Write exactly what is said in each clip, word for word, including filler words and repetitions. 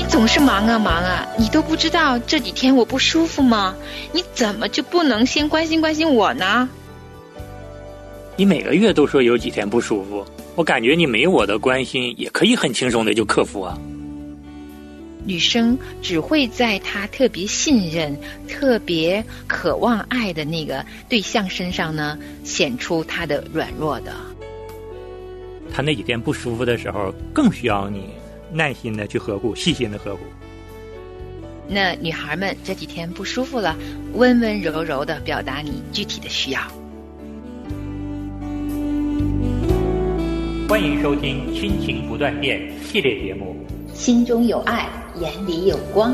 总是忙啊忙啊，你都不知道这几天我不舒服吗？你怎么就不能先关心关心我呢？ 你每个月都说有几天不舒服，我感觉你没有我的关心也可以很轻松的就克服啊。 女生只会在她特别信任、特别渴望爱的那个对象身上呢，显出她的软弱的。 她那几天不舒服的时候，更需要你耐心的去呵护，细心的呵护。 那女孩们这几天不舒服了，温温柔柔的表达你具体的需要。 欢迎收听《亲情不断电》系列节目， 心中有爱，眼里有光。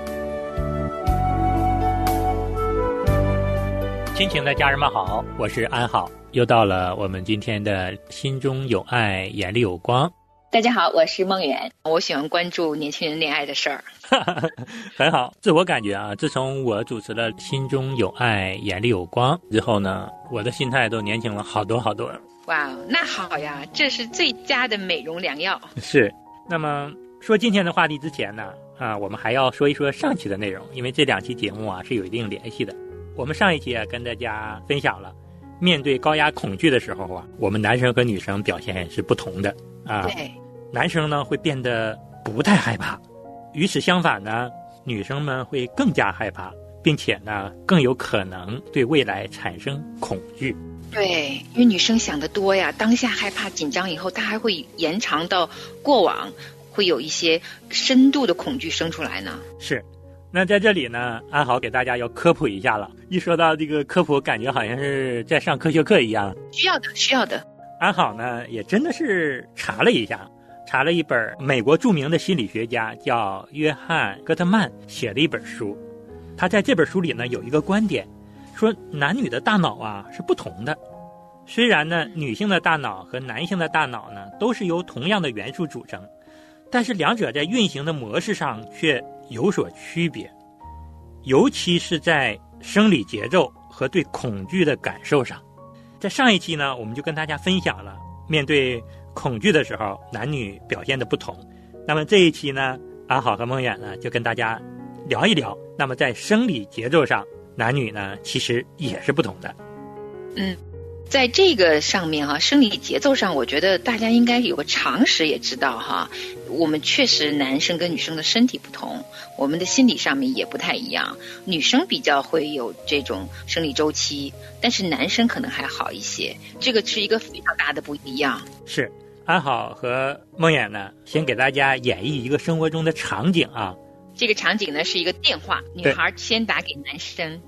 亲情的家人们好，我是安好，又到了我们今天的心中有爱，眼里有光。 大家好，我是梦圆，我喜欢关注年轻人恋爱的事儿。 很好，自我感觉啊，自从我主持了心中有爱，眼里有光之后呢，我的心态都年轻了好多好多。 哇，那好呀，这是最佳的美容良药。 是，那么说今天的话题之前呢，啊，我们还要说一说上期的内容，因为这两期节目啊是有一定联系的。我们上一期啊跟大家分享了，面对高压恐惧的时候啊，我们男生和女生表现是不同的啊。 对， 男生呢会变得不太害怕，与此相反呢，女生们会更加害怕，并且呢更有可能对未来产生恐惧。 对，因为女生想得多呀，当下害怕紧张以后，她还会延长到过往，会有一些深度的恐惧生出来呢。 是，那在这里呢，安好给大家要科普一下了。一说到这个科普，感觉好像是在上科学课一样。 需要的，需要的。 安好呢，也真的是查了一下，查了一本美国著名的心理学家叫约翰·戈特曼写的一本书。他在这本书里呢有一个观点，说男女的大脑啊是不同的。虽然呢女性的大脑和男性的大脑呢都是由同样的元素组成，但是两者在运行的模式上却有所区别，尤其是在生理节奏和对恐惧的感受上。在上一期呢，我们就跟大家分享了面对恐惧的时候男女表现的不同。那么这一期呢，安好和梦远呢就跟大家聊一聊，那么在生理节奏上男女呢其实也是不同的。 嗯，在这个上面哈，生理节奏上，我觉得大家应该有个常识也知道哈，我们确实男生跟女生的身体不同，我们的心理上面也不太一样。女生比较会有这种生理周期，但是男生可能还好一些，这个是一个非常大的不一样。 是，安好和梦远呢，先给大家演绎一个生活中的场景啊。 这个场景呢是一个电话，女孩先打给男生。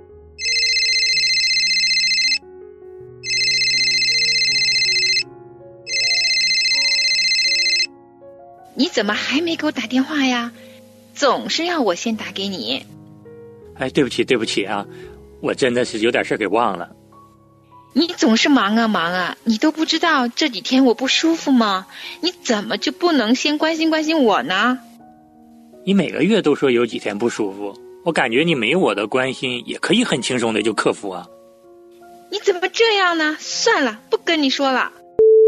你怎么还没给我打电话呀？总是要我先打给你。 哎，对不起对不起啊，我真的是有点事给忘了。 你总是忙啊忙啊，你都不知道这几天我不舒服吗？你怎么就不能先关心关心我呢？ 你每个月都说有几天不舒服，我感觉你没有我的关心也可以很轻松的就克服啊。 你怎么这样呢？算了，不跟你说了。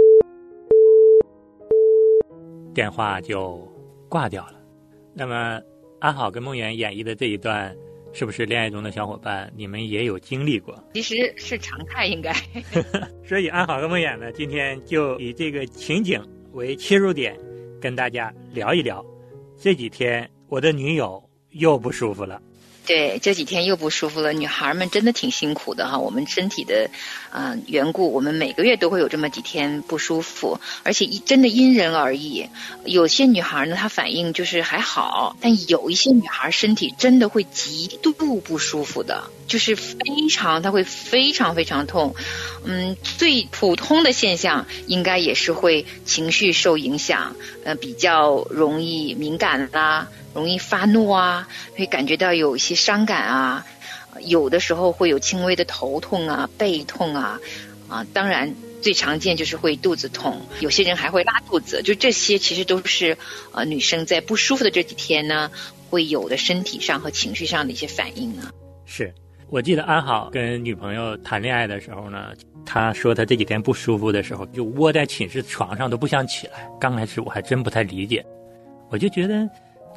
电话就挂掉了。那么安好跟梦圆演绎的这一段，是不是恋爱中的小伙伴你们也有经历过？ 其实是常态应该。 所以安好跟梦圆呢，今天就以这个情景为切入点，跟大家聊一聊这几天我的女友又不舒服了。 对，这几天又不舒服了，女孩们真的挺辛苦的哈。我们身体的呃缘故，我们每个月都会有这么几天不舒服，而且真的因人而异。有些女孩呢，她反应就是还好，但有一些女孩身体真的会极度不舒服的，就是非常，她会非常非常痛。嗯，最普通的现象应该也是会情绪受影响，呃，比较容易敏感啦。容易发怒啊，会感觉到有一些伤感啊，有的时候会有轻微的头痛啊、背痛啊，啊，当然最常见就是会肚子痛，有些人还会拉肚子，就这些其实都是呃女生在不舒服的这几天呢会有的身体上和情绪上的一些反应啊。 是，我记得安好跟女朋友谈恋爱的时候呢，他说他这几天不舒服的时候就窝在寝室床上都不想起来，刚开始我还真不太理解，我就觉得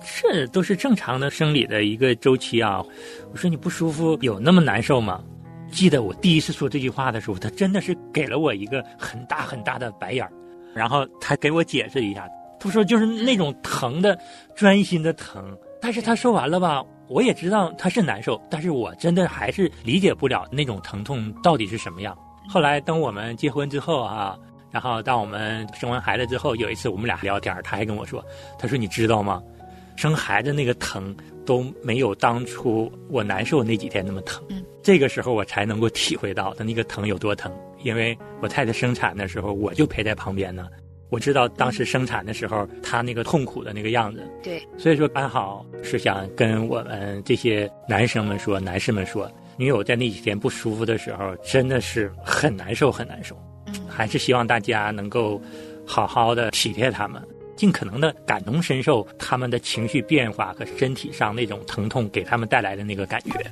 这都是正常的生理的一个周期啊。我说你不舒服有那么难受吗？记得我第一次说这句话的时候，他真的是给了我一个很大很大的白眼儿，然后他给我解释一下，他说就是那种疼的专心的疼。但是他说完了吧，我也知道他是难受，但是我真的还是理解不了那种疼痛到底是什么样。后来等我们结婚之后啊，然后当我们生完孩子之后，有一次我们俩聊天，他还跟我说，他说你知道吗，生孩子那个疼都没有当初我难受那几天那么疼。嗯，这个时候我才能够体会到的那个疼有多疼，因为我太太生产的时候我就陪在旁边呢，我知道当时生产的时候她那个痛苦的那个样子。 对， 所以说刚好是想跟我们这些男生们说，男士们说，女友在那几天不舒服的时候真的是很难受很难受。嗯，还是希望大家能够好好的体贴他们，尽可能的感同身受他们的情绪变化和身体上那种疼痛给他们带来的那个感觉。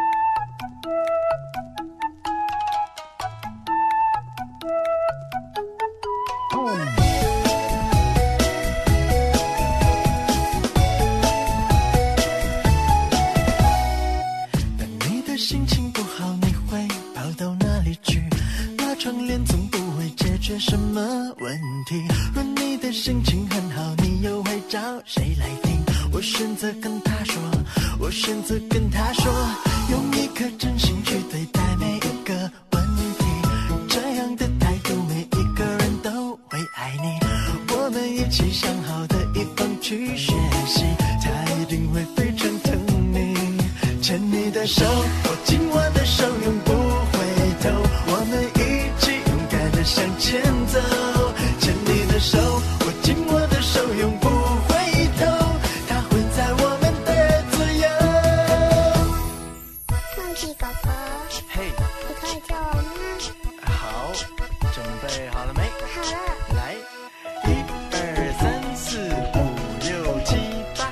心情不好你会跑到哪里去？拉窗帘总不会解决什么问题。若你的心情很好，你又会找谁来听？我选择跟他说，我选择跟他说，用一颗真心去对待每一个问题。这样的态度每一个人都会爱你。我们一起向好的一方去学习，他一定会非常疼你。牵你的手，握紧我的手，永不回头，我们一起勇敢地向前走。牵你的手，握紧我的手，永不回头，它会在我们的左右。 梦琪哥哥， 嘿， 你可以教我吗？ 好，准备好了没？ 好了。 来，一二三四五六七八。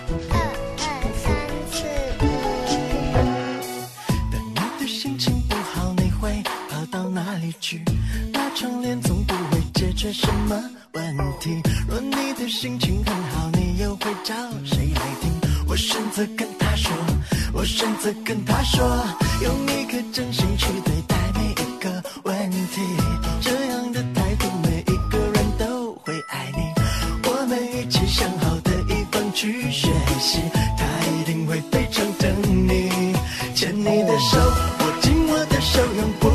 拉窗帘总不会解决什么问题。若你的心情很好，你又会找谁来听？我选择跟他说，我选择跟他说，用一颗真心去对待每一个问题。这样的态度每一个人都会爱你。我们一起向好的一方去学习，他一定会非常疼你。牵你的手，握紧我的手，永不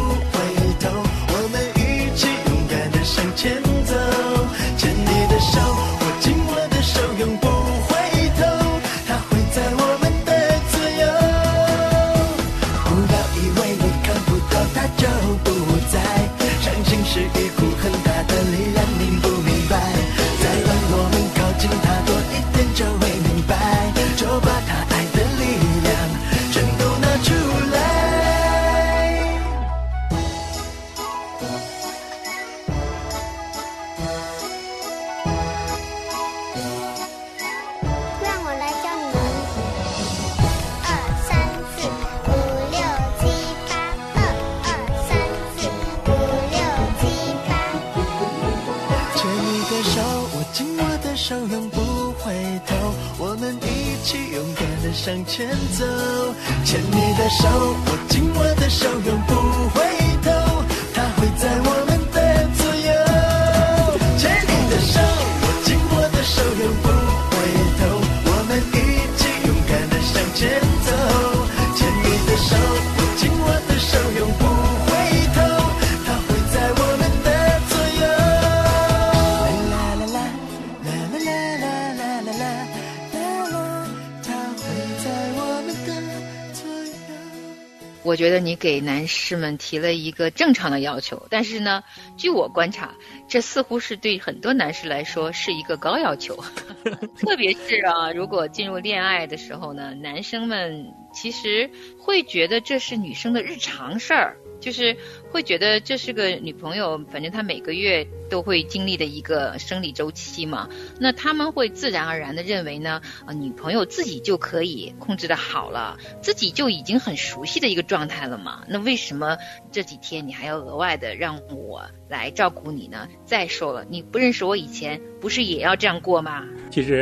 向前走，牵你的手，握紧我的手，永不回头，它会在我们的左右。不要以为你看不到它就不在，相信是一股很大的力量，你不明白。再让我们靠近它多一点就会明白，就把它爱的力量全都拿出来。手永不回头，我们一起勇敢地向前走。牵你的手，握紧我的手，永不回头，它会在我们的左右。牵你的手，握紧我的手，永不回头，我们一起勇敢地向前走。牵你的手，握紧我的手，永不回头，它会在我们的左右。 我觉得你给男士们提了一个正常的要求，但是呢，据我观察，这似乎是对很多男士来说是一个高要求。特别是啊，如果进入恋爱的时候呢，男生们其实会觉得这是女生的日常事儿，就是会觉得这是个女朋友，反正她每个月都会经历的一个生理周期嘛，那他们会自然而然的认为呢，呃，女朋友自己就可以控制的好了，自己就已经很熟悉的一个状态了嘛，那为什么这几天你还要额外的让我来照顾你呢？再说了，你不认识我以前不是也要这样过吗？ 其实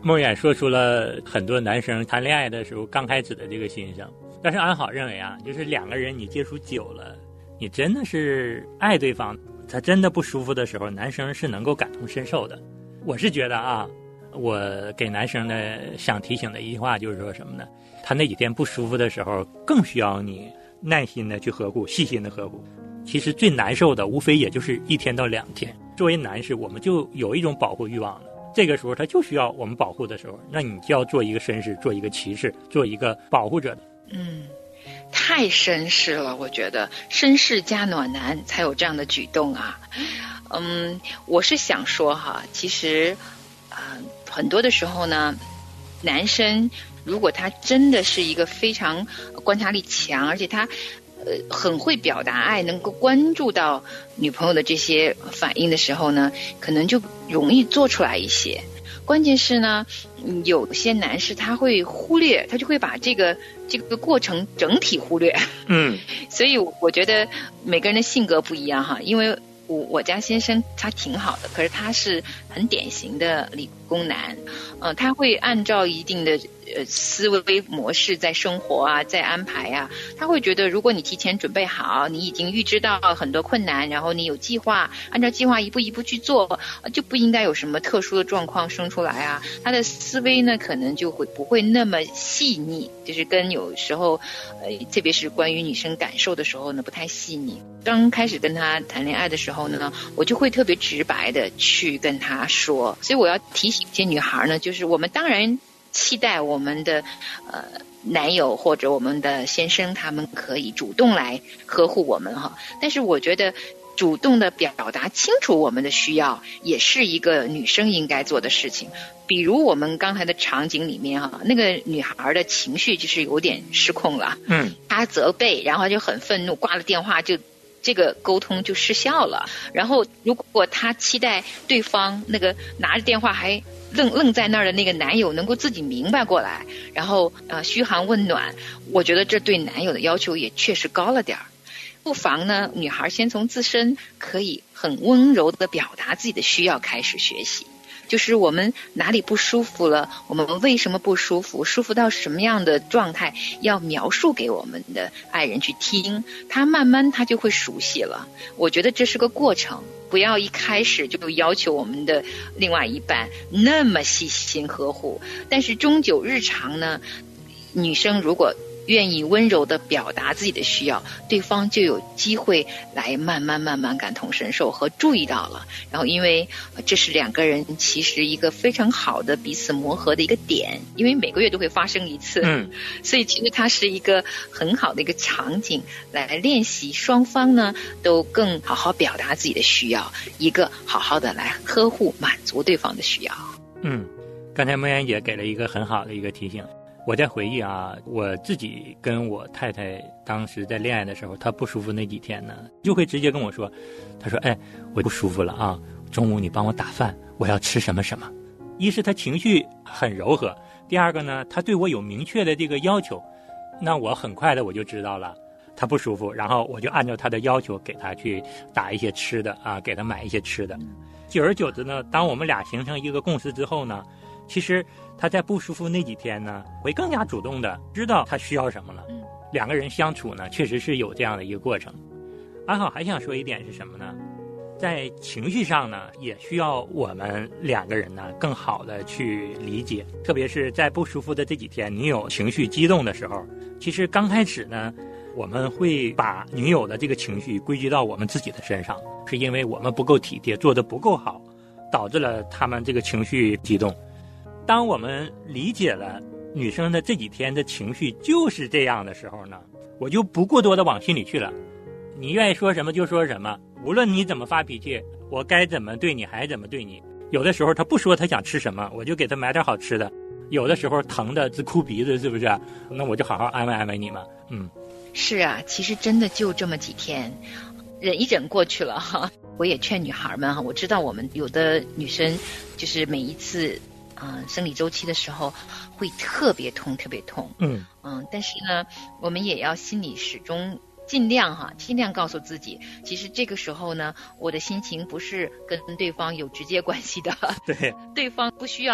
梦远说出了很多男生谈恋爱的时候刚开始的这个心声，但是安好认为啊，就是两个人你接触久了，你真的是爱对方，他真的不舒服的时候，男生是能够感同身受的。我是觉得啊，我给男生的想提醒的一句话就是说什么呢？他那几天不舒服的时候，更需要你耐心的去呵护，细心的呵护。其实最难受的无非也就是一天到两天。作为男士，我们就有一种保护欲望的，这个时候他就需要我们保护的时候，那你就要做一个绅士，做一个骑士，做一个保护者的。 嗯，太绅士了，我觉得绅士加暖男才有这样的举动啊。嗯，我是想说哈，其实啊、呃，很多的时候呢，男生如果他真的是一个非常观察力强，而且他呃很会表达爱，能够关注到女朋友的这些反应的时候呢，可能就容易做出来一些。关键是呢，有些男士他会忽略，他就会把这个这个过程整体忽略。 嗯， 所以我觉得每个人的性格不一样哈，因为我我家先生他挺好的，可是他是很典型的理工男，呃，他会按照一定的呃思维模式在生活啊，在安排啊，他会觉得如果你提前准备好，你已经预知到很多困难，然后你有计划，按照计划一步一步去做，呃、就不应该有什么特殊的状况生出来啊。他的思维呢，可能就会不会那么细腻，就是跟有时候，呃，特别是关于女生感受的时候呢，不太细腻。刚开始跟他谈恋爱的时候呢，我就会特别直白的去跟他说，所以我要提醒一些女孩呢，就是我们当然期待我们的呃男友或者我们的先生他们可以主动来呵护我们哈，但是我觉得主动的表达清楚我们的需要也是一个女生应该做的事情。比如我们刚才的场景里面哈，那个女孩的情绪就是有点失控了， 嗯， 她责备，然后就很愤怒，挂了电话就。这个沟通就失效了。然后如果他期待对方那个拿着电话还愣愣在那儿的那个男友能够自己明白过来，然后呃嘘寒问暖，我觉得这对男友的要求也确实高了点儿。不妨呢，女孩先从自身可以很温柔的表达自己的需要开始学习。就是我们哪里不舒服了，我们为什么不舒服，舒服到什么样的状态，要描述给我们的爱人去听，他慢慢他就会熟悉了。我觉得这是个过程，不要一开始就要求我们的另外一半那么细心呵护，但是终究日常呢，女生如果愿意温柔地表达自己的需要，对方就有机会来慢慢慢慢感同身受和注意到了。然后因为这是两个人其实一个非常好的彼此磨合的一个点，因为每个月都会发生一次， 嗯， 所以其实它是一个很好的一个场景来练习双方呢都更好好表达自己的需要，一个好好的来呵护满足对方的需要。 嗯，刚才梦妍姐给了一个很好的一个提醒。我在回忆啊，我自己跟我太太当时在恋爱的时候，她不舒服那几天呢，就会直接跟我说，她说，哎，我不舒服了啊，中午你帮我打饭，我要吃什么什么。一是她情绪很柔和，第二个呢，她对我有明确的这个要求，那我很快的我就知道了她不舒服，然后我就按照她的要求给她去打一些吃的啊，给她买一些吃的。久而久之呢，当我们俩形成一个共识之后呢，其实他在不舒服那几天呢，会更加主动的知道他需要什么了。 嗯， 两个人相处呢，确实是有这样的一个过程。安好还想说一点是什么呢？在情绪上呢，也需要我们两个人呢更好的去理解，特别是在不舒服的这几天，你有情绪激动的时候，其实刚开始呢，我们会把女友的这个情绪归结到我们自己的身上，是因为我们不够体贴，做得不够好，导致了他们这个情绪激动。当我们理解了女生的这几天的情绪就是这样的时候呢，我就不过多的往心里去了。你愿意说什么就说什么，无论你怎么发脾气，我该怎么对你还怎么对你。有的时候他不说他想吃什么，我就给他买点好吃的。有的时候疼的直哭鼻子，是不是？那我就好好安慰安慰你嘛。嗯， 是啊，其实真的就这么几天，忍一忍过去了哈。我也劝女孩们哈，我知道我们有的女生就是每一次嗯、呃，生理周期的时候会特别痛特别痛， 嗯嗯，但是呢，我们也要心里始终尽量哈，尽量告诉自己，其实这个时候呢，我的心情不是跟对方有直接关系的， 对， 对方不需要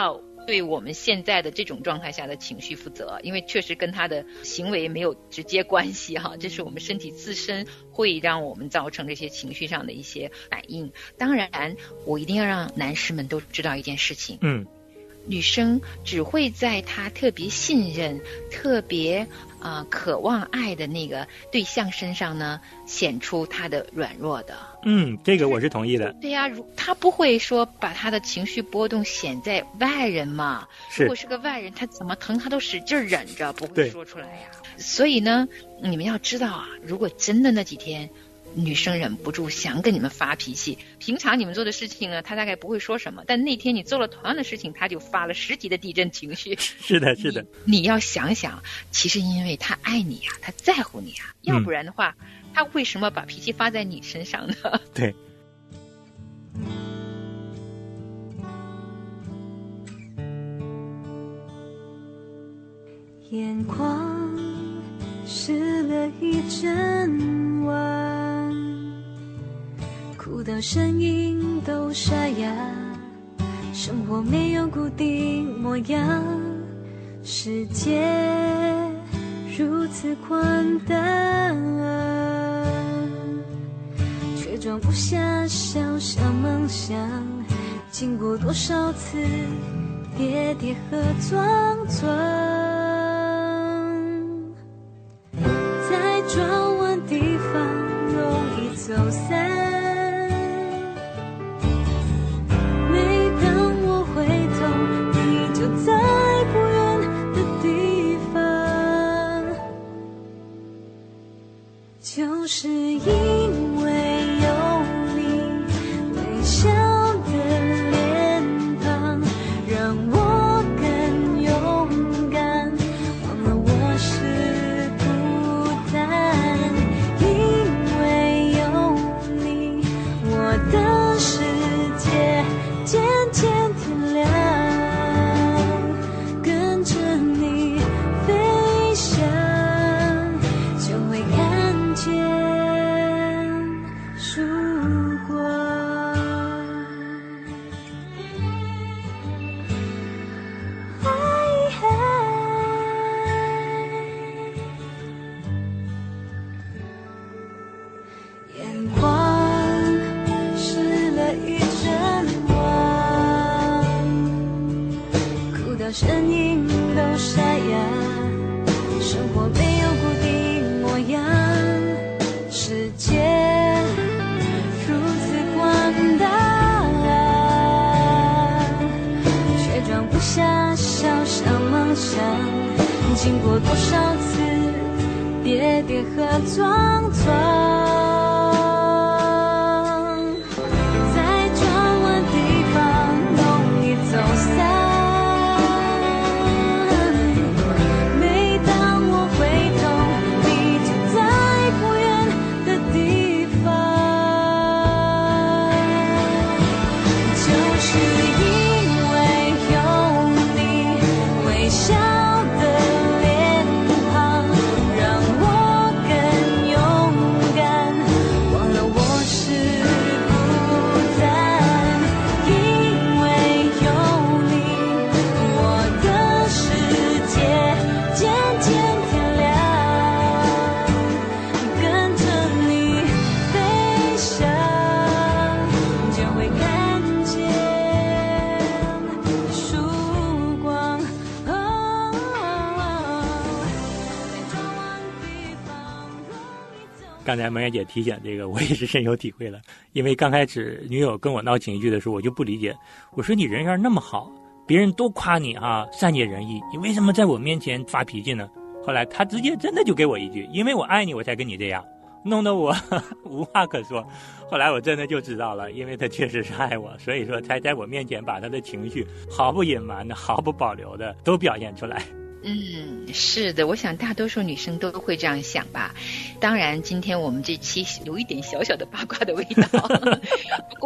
对我们现在的这种状态下的情绪负责，因为确实跟他的行为没有直接关系哈，这是我们身体自身会让我们造成这些情绪上的一些反应。当然我一定要让男士们都知道一件事情， 嗯， 女生只会在她特别信任特别啊、呃、渴望爱的那个对象身上呢显出她的软弱的。 嗯，这个我是同意的。 对呀、啊，她不会说把她的情绪波动显在外人嘛。 是， 如果是个外人，她怎么疼她都使劲忍着，不会说出来呀。所以呢，你们要知道啊，如果真的那几天女生忍不住想跟你们发脾气，平常你们做的事情呢，她大概不会说什么，但那天你做了同样的事情，她就发了十级的地震情绪。 是的，是的。 你, 你要想想，其实因为她爱你呀、啊，她在乎你啊，要不然的话，她、嗯、为什么把脾气发在你身上呢？ 对。 眼眶湿了一整晚，哭到声音都沙哑，生活没有固定模样，世界如此宽大，却装不下小小梦想，经过多少次跌跌和撞撞，在转弯地方容易走散，每当我回头，你就在不远的地方，就是因为有你微笑的脸庞，让我更勇敢，忘了我是孤单，因为有你，我的世界渐渐天亮，跟着你飞翔，就会看见曙光。眼眶湿了一整晚，哭到声音都沙哑，生活没有固定模样，世界如此宽大，却装不下小小梦想，经过多少次跌跌和撞撞， 刚才萌媛姐提醒这个，我也是深有体会了。因为刚开始女友跟我闹情绪的时候，我就不理解，我说你人缘那么好，别人都夸你啊，善解人意，你为什么在我面前发脾气呢？后来她直接真的就给我一句，因为我爱你我才跟你这样，弄得我呵呵无话可说。后来我真的就知道了，因为她确实是爱我，所以说才在我面前把她的情绪毫不隐瞒的毫不保留的都表现出来。 嗯，是的，我想大多数女生都会这样想吧。当然今天我们这期有一点小小的八卦的味道不过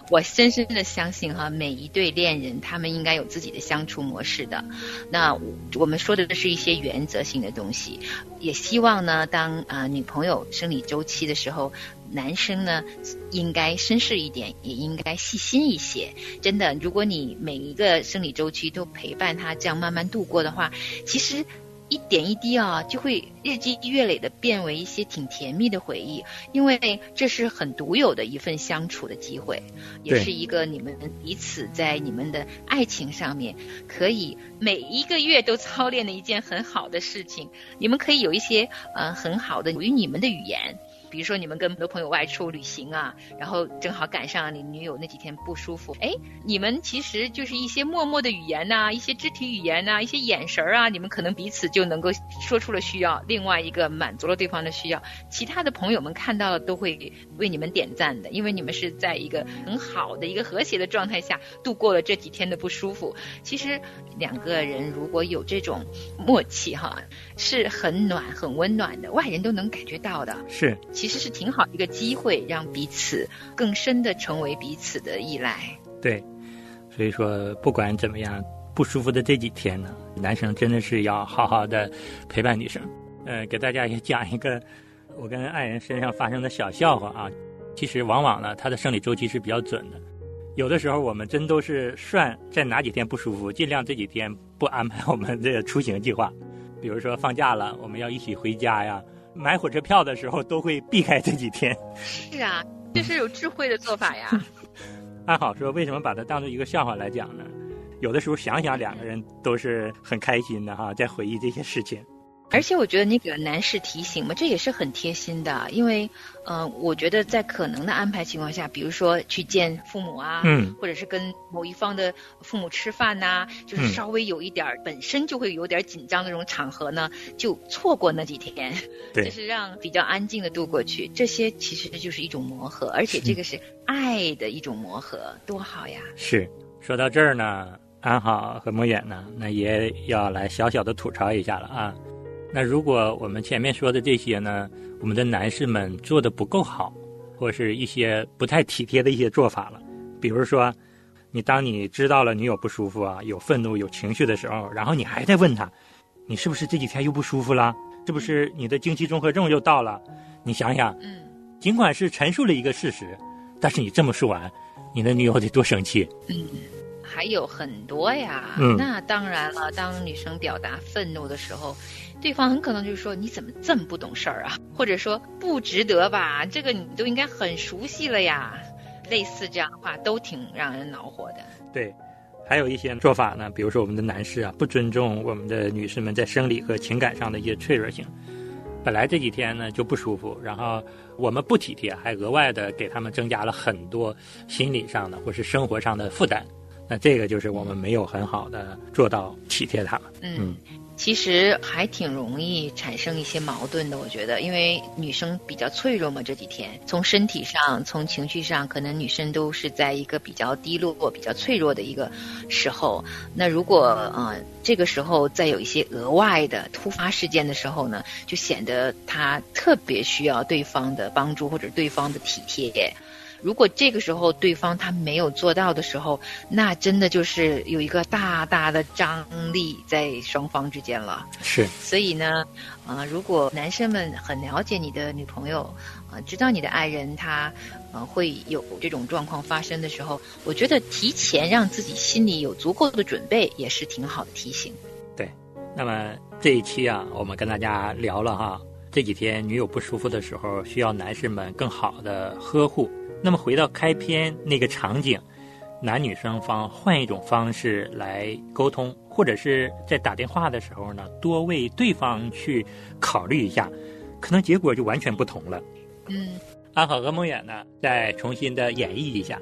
我深深的相信哈，每一对恋人他们应该有自己的相处模式的。那我们说的是一些原则性的东西，也希望呢，当啊、呃、女朋友生理周期的时候，男生呢应该绅士一点，也应该细心一些。真的，如果你每一个生理周期都陪伴他这样慢慢度过的话，其实一点一滴啊，就会日积月累的变为一些挺甜蜜的回忆，因为这是很独有的一份相处的机会，也是一个你们彼此在你们的爱情上面可以每一个月都操练的一件很好的事情。你们可以有一些呃很好的属于你们的语言。比如说你们跟很多朋友外出旅行啊，然后正好赶上你女友那几天不舒服，哎，你们其实就是一些默默的语言呐、啊，一些肢体语言呐、啊，一些眼神啊，你们可能彼此就能够说出了需要，另外一个满足了对方的需要，其他的朋友们看到了都会为你们点赞的，因为你们是在一个很好的一个和谐的状态下度过了这几天的不舒服。其实两个人如果有这种默契哈，是很暖很温暖的，外人都能感觉到的。 是。 其实是挺好的一个机会，让彼此更深的成为彼此的依赖。 对，所以说不管怎么样，不舒服的这几天呢，男生真的是要好好的陪伴女生。呃，给大家也讲一个我跟爱人身上发生的小笑话啊。其实往往呢，她的生理周期是比较准的。有的时候我们真都是算在哪几天不舒服，尽量这几天不安排我们的出行计划。比如说放假了，我们要一起回家呀。买火车票的时候都会避开这几天。 是啊，这是有智慧的做法呀。 安好说为什么把它当做一个笑话来讲呢？有的时候想想两个人都是很开心的哈，在回忆这些事情。 而且我觉得那个男士提醒嘛，这也是很贴心的，因为呃，我觉得在可能的安排情况下，比如说去见父母啊， 嗯， 或者是跟某一方的父母吃饭呐、啊，就是稍微有一点、嗯、本身就会有点紧张的这种场合呢，就错过那几天， 对， 就是让比较安静的度过去。这些其实就是一种磨合，而且这个是爱的一种磨合，多好呀！ 是，说到这儿呢，安好和莫远呢，那也要来小小的吐槽一下了啊。那如果我们前面说的这些呢，我们的男士们做的不够好，或是一些不太体贴的一些做法了，比如说你当你知道了女友不舒服啊，有愤怒有情绪的时候，然后你还在问他，你是不是这几天又不舒服了，是不是你的经期综合症又到了？你想想， 嗯， 尽管是陈述了一个事实，但是你这么说完，你的女友得多生气。 嗯，还有很多呀。 嗯， 那当然了，当女生表达愤怒的时候，对方很可能就是说你怎么这么不懂事儿啊，或者说不值得吧，这个你都应该很熟悉了呀，类似这样的话都挺让人恼火的。 对，还有一些做法呢，比如说我们的男士啊，不尊重我们的女士们在生理和情感上的一些脆弱性，本来这几天呢就不舒服，然后我们不体贴，还额外的给他们增加了很多心理上的或是生活上的负担，那这个就是我们没有很好的做到体贴他们。 嗯，嗯其实还挺容易产生一些矛盾的，我觉得，因为女生比较脆弱嘛，这几天从身体上从情绪上，可能女生都是在一个比较低落比较脆弱的一个时候。那如果呃这个时候再有一些额外的突发事件的时候呢，就显得她特别需要对方的帮助或者对方的体贴。如果这个时候对方他没有做到的时候，那真的就是有一个大大的张力在双方之间了。 是， 所以呢，呃，如果男生们很了解你的女朋友，呃，知道你的爱人他呃会有这种状况发生的时候，我觉得提前让自己心里有足够的准备，也是挺好的提醒。 对，那么这一期啊，我们跟大家聊了哈，这几天女友不舒服的时候，需要男士们更好的呵护。那么回到开篇那个场景，男女双方换一种方式来沟通，或者是在打电话的时候呢，多为对方去考虑一下，可能结果就完全不同了。 嗯， 安好和梦远呢，再重新的演绎一下。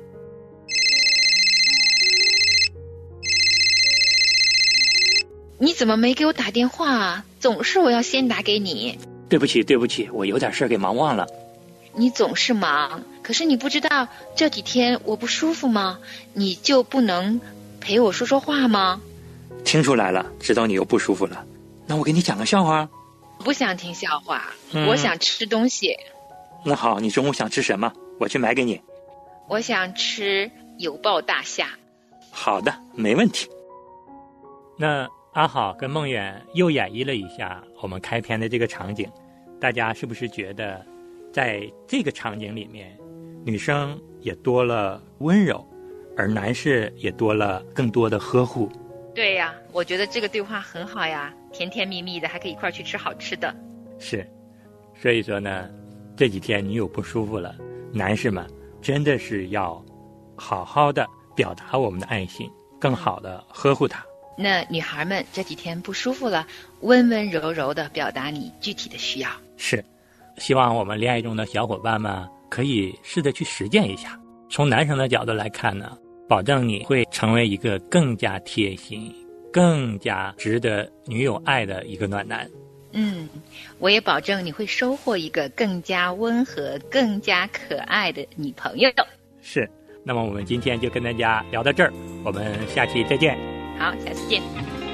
你怎么没给我打电话？总是我要先打给你。 对不起，对不起，我有点事儿给忙忘了。 你总是忙，可是你不知道这几天我不舒服吗？你就不能陪我说说话吗？ 听出来了，知道你又不舒服了。那我给你讲个笑话。 我不想听笑话、嗯、我想吃东西。 那好，你中午想吃什么？我去买给你。 我想吃有鲍大虾。 好的，没问题。那阿好跟梦远又演绎了一下我们开篇的这个场景，大家是不是觉得在这个场景里面，女生也多了温柔，而男士也多了更多的呵护？ 对呀，我觉得这个对话很好呀，甜甜蜜蜜的，还可以一块去吃好吃的。 是，所以说呢，这几天女友不舒服了，男士们真的是要好好的表达我们的爱心，更好的呵护她。 那女孩们这几天不舒服了，温温柔柔的表达你具体的需要。 是，希望我们恋爱中的小伙伴们可以试着去实践一下。从男生的角度来看呢，保证你会成为一个更加贴心、更加值得女友爱的一个暖男。 嗯，我也保证你会收获一个更加温和、更加可爱的女朋友。 是，那么我们今天就跟大家聊到这儿，我们下期再见。 好，下次见。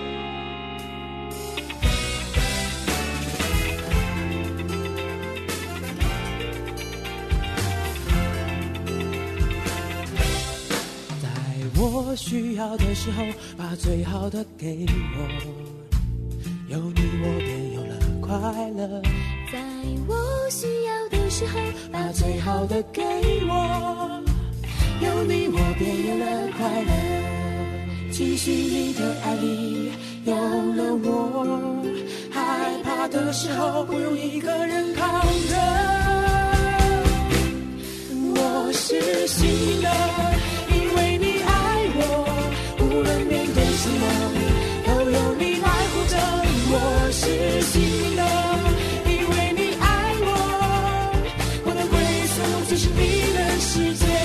在我需要的时候，把最好的给我，有你我便有了快乐。 在我需要的时候， 把最好的给我，有你我便有了快乐。期许你的爱里有了我，害怕的时候不用一个人扛着。我是幸运的，因为你爱我，无论面对什么都有你来护着。我是幸运的，因为你爱我，我的归宿就是你的世界。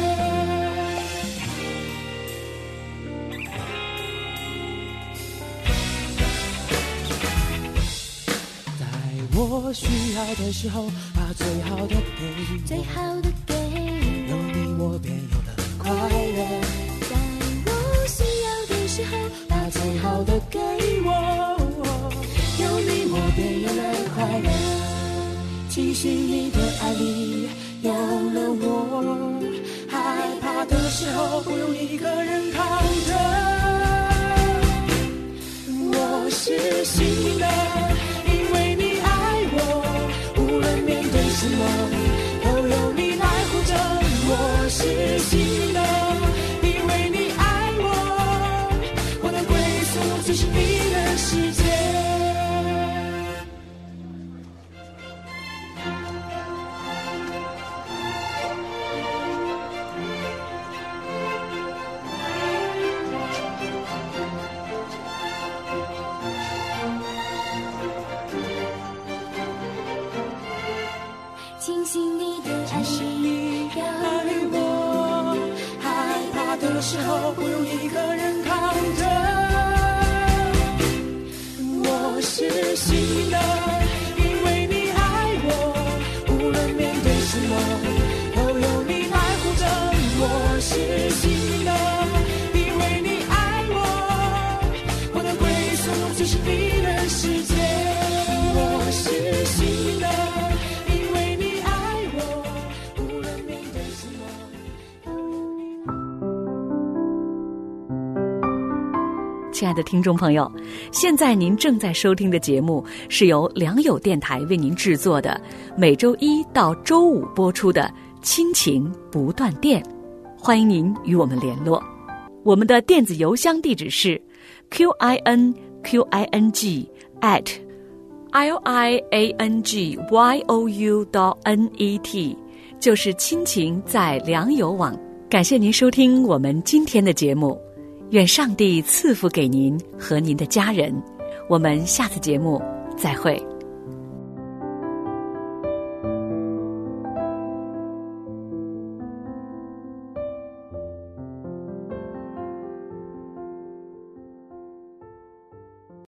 我需要的时候，把最好的给最好的给我， 有你我便有了快乐。 在我需要的时候， 把最好的给我，有你我便有了快乐。期许你的爱里有了我，害怕的时候不用一个人扛着。我是幸运的，因为你无论面对什么都有你来护着。我是幸运的，因为你爱我，我的归宿就是你的世界。 庆幸你的爱里有爱我，害怕的时候不用一个人扛着。我是幸运的，因为你爱我，无论面对什么都有你来护着。我是幸运的，因为你爱我，我的归宿就是你的世界。我是幸运的， 亲爱的听众朋友，现在您正在收听的节目是由良友电台为您制作的，每周一到周五播出的亲情不断电，欢迎您与我们联络。我们的电子邮箱地址是 q i n q i n g at l i a n g y o u dot n e t， 就是亲情在良友网。感谢您收听我们今天的节目，愿上帝赐福给您和您的家人。我们下次节目再会。